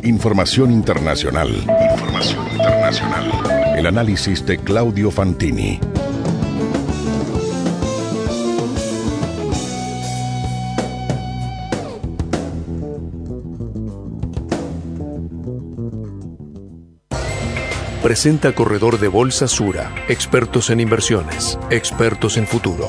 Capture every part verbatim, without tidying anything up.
Información internacional. Información internacional. El análisis de Claudio Fantini. Presenta Corredor de Bolsa Sura, expertos en inversiones, expertos en futuro.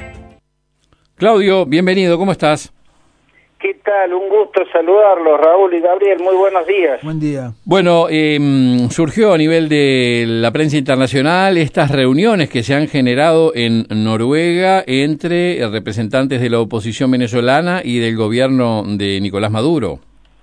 Claudio, bienvenido, ¿cómo estás? ¿Qué tal? Un gusto saludarlos, Raúl y Gabriel, muy buenos días. Buen día. Bueno, eh, surgió a nivel de la prensa internacional estas reuniones que se han generado en Noruega entre representantes de la oposición venezolana y del gobierno de Nicolás Maduro.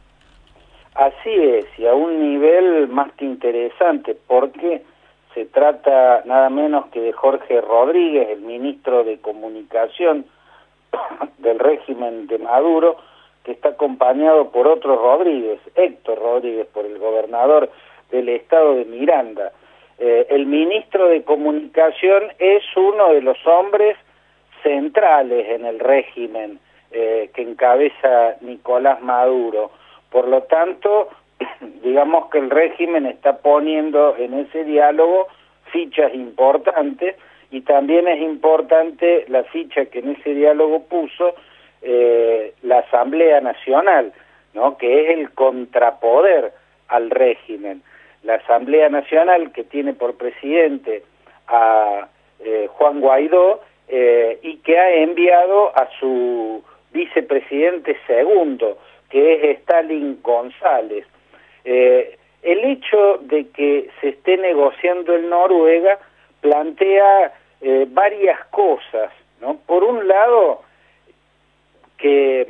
Así es, y a un nivel más que interesante, porque se trata nada menos que de Jorge Rodríguez, el ministro de Comunicación del régimen de Maduro, que está acompañado por otro Rodríguez, Héctor Rodríguez, por el gobernador del estado de Miranda. Eh, el ministro de Comunicación es uno de los hombres centrales en el régimen eh, que encabeza Nicolás Maduro. Por lo tanto, digamos que el régimen está poniendo en ese diálogo fichas importantes, y también es importante la ficha que en ese diálogo puso eh, la Asamblea Nacional, ¿no?, que es el contrapoder al régimen. La Asamblea Nacional, que tiene por presidente a eh, Juan Guaidó eh, y que ha enviado a su vicepresidente segundo, que es Stalin González. Eh, el hecho de que se esté negociando en Noruega plantea eh, varias cosas, ¿no? Por un lado, que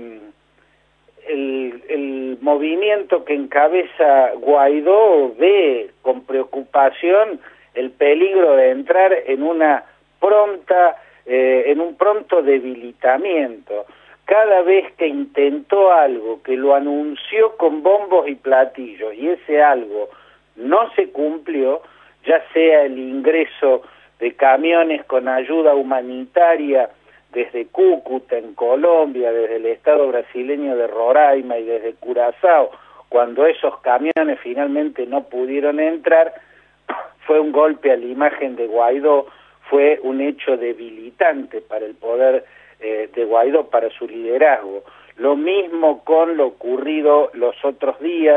mm, el, el movimiento que encabeza Guaidó ve con preocupación el peligro de entrar en una pronta, eh, en un pronto debilitamiento. Cada vez que intentó algo, que lo anunció con bombos y platillos, y ese algo no se cumplió, ya sea el ingreso de camiones con ayuda humanitaria desde Cúcuta, en Colombia, desde el estado brasileño de Roraima y desde Curazao, cuando esos camiones finalmente no pudieron entrar, fue un golpe a la imagen de Guaidó, fue un hecho debilitante para el poder de Guaidó, para su liderazgo. Lo mismo con lo ocurrido los otros días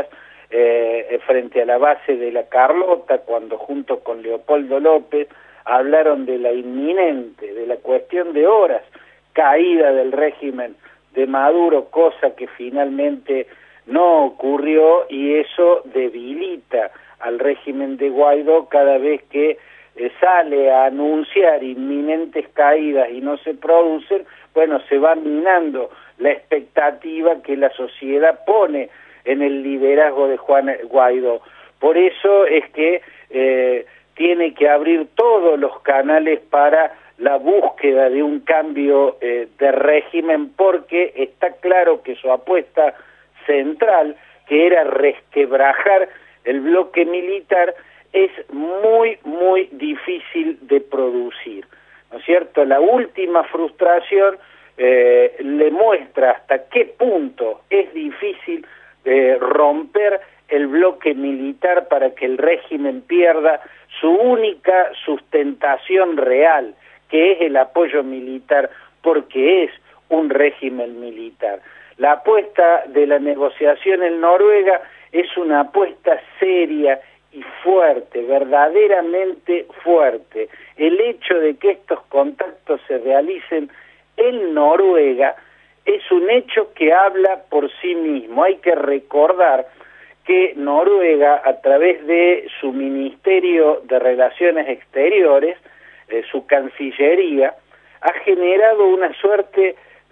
eh, frente a la base de la Carlota, cuando junto con Leopoldo López hablaron de la inminente, de la cuestión de horas, caída del régimen de Maduro, cosa que finalmente no ocurrió, y eso debilita al régimen de Guaidó cada vez que eh, sale a anunciar inminentes caídas y no se producen. Bueno, se va minando la expectativa que la sociedad pone en el liderazgo de Juan Guaidó. Por eso es que eh, tiene que abrir todos los canales para la búsqueda de un cambio eh, de régimen, porque está claro que su apuesta central, que era resquebrajar el bloque militar, es muy, muy difícil de producir, ¿no es cierto? La última frustración eh, le muestra hasta qué punto es difícil eh, romper el bloque militar para que el régimen pierda su única sustentación real, que es el apoyo militar, porque es un régimen militar. La apuesta de la negociación en Noruega es una apuesta seria y fuerte, verdaderamente fuerte. El hecho de que estos contactos se realicen en Noruega es un hecho que habla por sí mismo. Hay que recordar que Noruega, a través de su Ministerio de Relaciones Exteriores, eh, su Cancillería, ha generado una suerte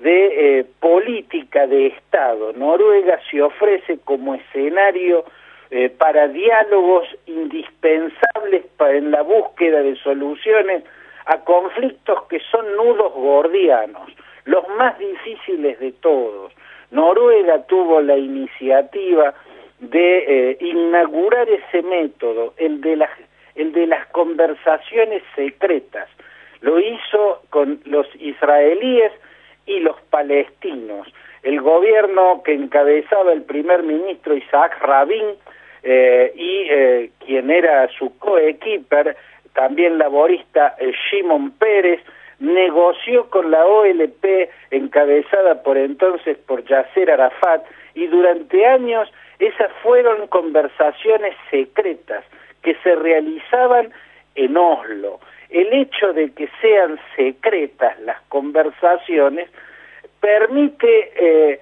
de eh, política de Estado. Noruega se ofrece como escenario Eh, para diálogos indispensables para, en la búsqueda de soluciones a conflictos que son nudos gordianos, los más difíciles de todos. Noruega tuvo la iniciativa de eh, inaugurar ese método, el de, la, el de las conversaciones secretas. Lo hizo con los israelíes y los palestinos. el gobierno que encabezaba el primer ministro Isaac Rabin eh, y eh, quien era su coequiper, también laborista, eh, Shimon Peres, negoció con la O L P encabezada por entonces por Yasser Arafat, y durante años esas fueron conversaciones secretas que se realizaban en Oslo. El hecho de que sean secretas las conversaciones permite eh,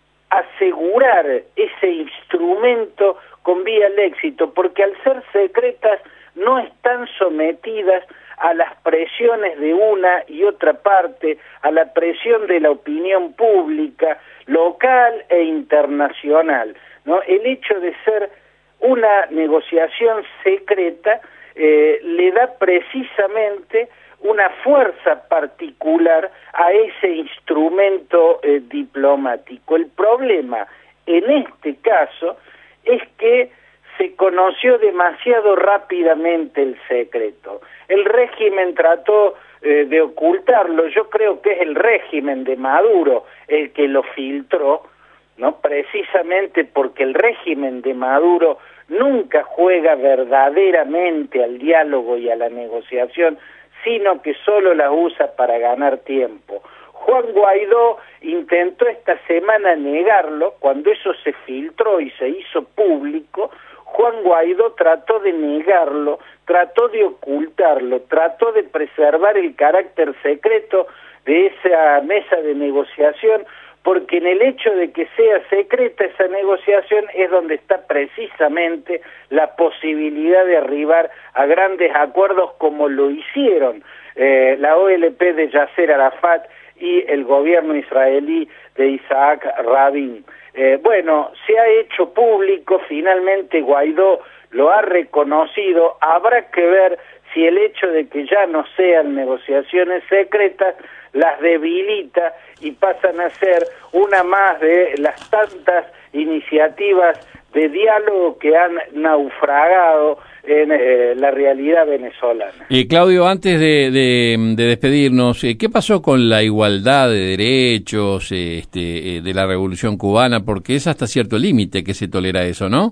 asegurar ese instrumento con vía al éxito, porque al ser secretas no están sometidas a las presiones de una y otra parte, a la presión de la opinión pública, local e internacional, ¿no? El hecho de ser una negociación secreta eh, le da precisamente una fuerza particular a ese instrumento eh, diplomático. El problema en este caso es que se conoció demasiado rápidamente el secreto. El régimen trató eh, de ocultarlo. Yo creo que es el régimen de Maduro el que lo filtró, ¿no? Precisamente porque el régimen de Maduro nunca juega verdaderamente al diálogo y a la negociación, sino que solo la usa para ganar tiempo. Juan Guaidó intentó esta semana negarlo. Cuando eso se filtró y se hizo público, Juan Guaidó trató de negarlo, trató de ocultarlo, trató de preservar el carácter secreto de esa mesa de negociación, porque en el hecho de que sea secreta esa negociación es donde está precisamente la posibilidad de arribar a grandes acuerdos como lo hicieron eh, la O L P de Yasser Arafat y el gobierno israelí de Isaac Rabin. Eh, bueno, se ha hecho público, finalmente Guaidó lo ha reconocido. Habrá que ver si el hecho de que ya no sean negociaciones secretas las debilita y pasan a ser una más de las tantas iniciativas de diálogo que han naufragado en eh, la realidad venezolana. Eh, Claudio, antes de, de, de despedirnos, eh, ¿qué pasó con la igualdad de derechos eh, este, eh, de la Revolución Cubana? Porque es hasta cierto límite que se tolera eso, ¿no?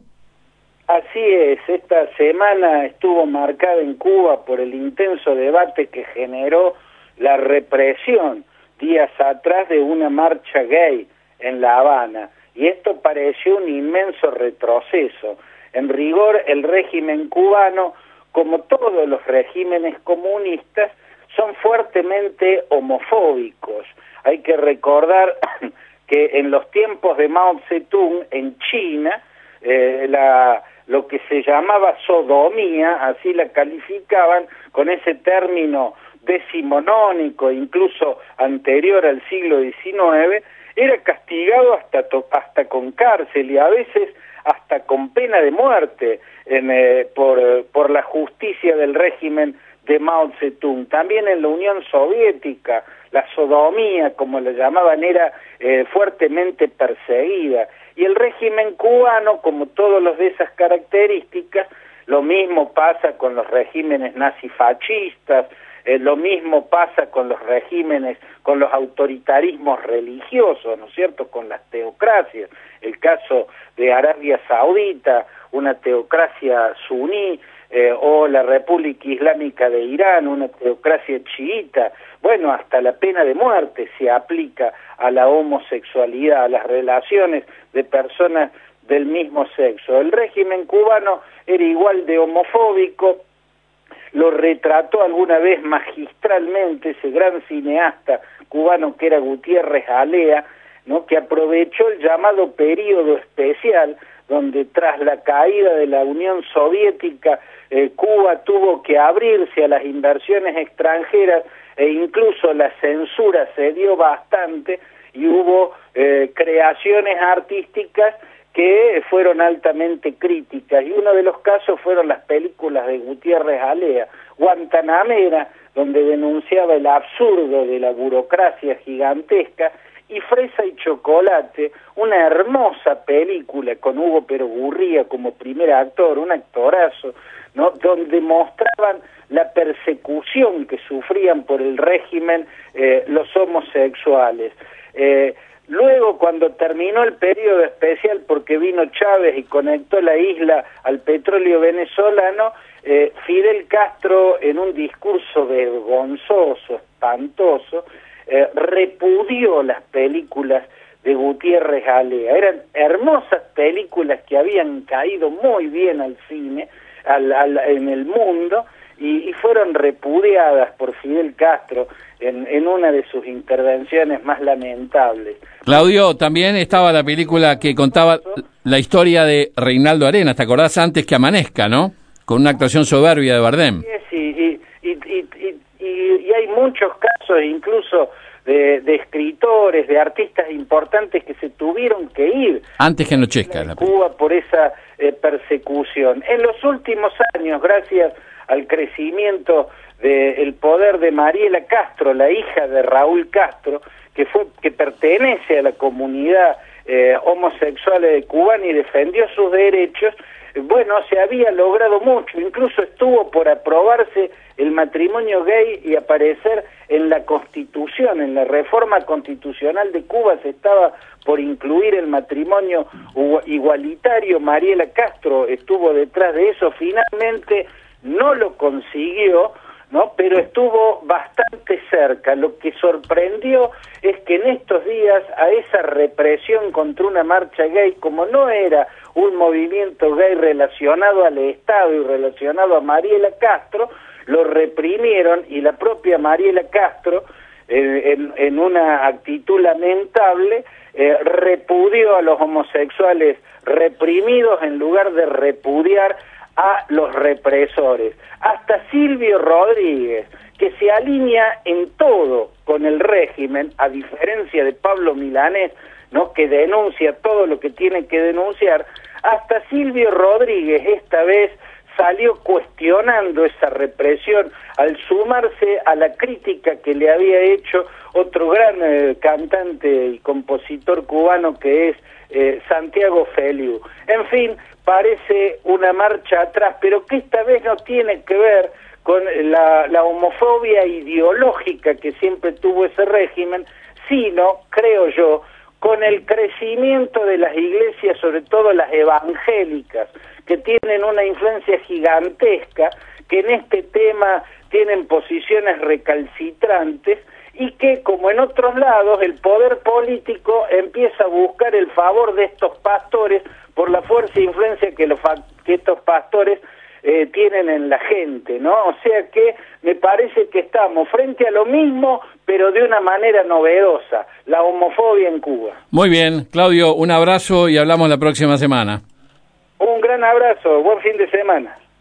Así es, esta semana estuvo marcada en Cuba por el intenso debate que generó la represión días atrás de una marcha gay en La Habana, y esto pareció un inmenso retroceso. En rigor, el régimen cubano, como todos los regímenes comunistas, son fuertemente homofóbicos. Hay que recordar que en los tiempos de Mao Zedong, en China, eh, la, lo que se llamaba sodomía, así la calificaban con ese término decimonónico, incluso anterior al siglo diecinueve, era castigado hasta, to hasta con cárcel y a veces hasta con pena de muerte en, eh, por, eh, por la justicia del régimen de Mao Zedong. También en la Unión Soviética, la sodomía, como la llamaban, era eh, fuertemente perseguida. Y el régimen cubano, como todos los de esas características, lo mismo pasa con los regímenes nazifascistas, eh, lo mismo pasa con los regímenes, con los autoritarismos religiosos, ¿no es cierto?, con las teocracias. El caso de Arabia Saudita, una teocracia suní, eh, o la República Islámica de Irán, una teocracia chiita. Bueno, hasta la pena de muerte se aplica a la homosexualidad, a las relaciones de personas del mismo sexo. El régimen cubano era igual de homofóbico, lo retrató alguna vez magistralmente ese gran cineasta cubano que era Gutiérrez Alea, ¿no?, que aprovechó el llamado período especial, donde tras la caída de la Unión Soviética, eh, Cuba tuvo que abrirse a las inversiones extranjeras e incluso la censura se dio bastante y hubo eh, creaciones artísticas que fueron altamente críticas, y uno de los casos fueron las películas de Gutiérrez Alea, Guantanamera, donde denunciaba el absurdo de la burocracia gigantesca, y Fresa y Chocolate, una hermosa película con Hugo Perogurría como primer actor, un actorazo, ¿no?, donde mostraban la persecución que sufrían por el régimen eh, los homosexuales. Eh, Luego, cuando terminó el periodo especial, porque vino Chávez y conectó la isla al petróleo venezolano, eh, Fidel Castro, en un discurso vergonzoso, espantoso, eh, repudió las películas de Gutiérrez Alea. Eran hermosas películas que habían caído muy bien al cine, al, al, en el mundo, y, y fueron repudiadas por Fidel Castro en, en una de sus intervenciones más lamentables. Claudio, también estaba la película que contaba la historia de Reinaldo Arenas, ¿te acordás? Antes que amanezca, ¿no? Con una actuación soberbia de Bardem. Sí, y, y, y, y, y, y hay muchos casos, incluso de, de escritores, de artistas importantes que se tuvieron que ir antes que anochezca en Cuba por esa eh, persecución. En los últimos años, gracias al crecimiento del poder de Mariela Castro, la hija de Raúl Castro, que fue que pertenece a la comunidad eh, homosexual de Cubana y defendió sus derechos, bueno, se había logrado mucho, incluso estuvo por aprobarse el matrimonio gay y aparecer en la Constitución, en la reforma constitucional de Cuba se estaba por incluir el matrimonio igualitario. Mariela Castro estuvo detrás de eso, finalmente no lo consiguió, ¿no? Pero estuvo bastante cerca. Lo que sorprendió es que en estos días a esa represión contra una marcha gay, como no era un movimiento gay relacionado al Estado y relacionado a Mariela Castro, lo reprimieron y la propia Mariela Castro, eh, en, en una actitud lamentable, eh, repudió a los homosexuales reprimidos en lugar de repudiar a los represores. Hasta Silvio Rodríguez, que se alinea en todo con el régimen, a diferencia de Pablo Milanés, ¿no?, que denuncia todo lo que tiene que denunciar, hasta Silvio Rodríguez esta vez salió cuestionando esa represión al sumarse a la crítica que le había hecho otro gran eh, cantante y compositor cubano que es eh, Santiago Feliu. En fin, parece una marcha atrás, pero que esta vez no tiene que ver con la, la homofobia ideológica que siempre tuvo ese régimen, sino, creo yo, con el crecimiento de las iglesias, sobre todo las evangélicas, que tienen una influencia gigantesca, que en este tema tienen posiciones recalcitrantes y que, como en otros lados, el poder político empieza a buscar el favor de estos pastores por la fuerza e influencia que, los, que estos pastores eh, tienen en la gente, ¿no? O sea que me parece que estamos frente a lo mismo, pero de una manera novedosa, la homofobia en Cuba. Muy bien, Claudio, un abrazo y hablamos la próxima semana. Un gran abrazo, buen fin de semana.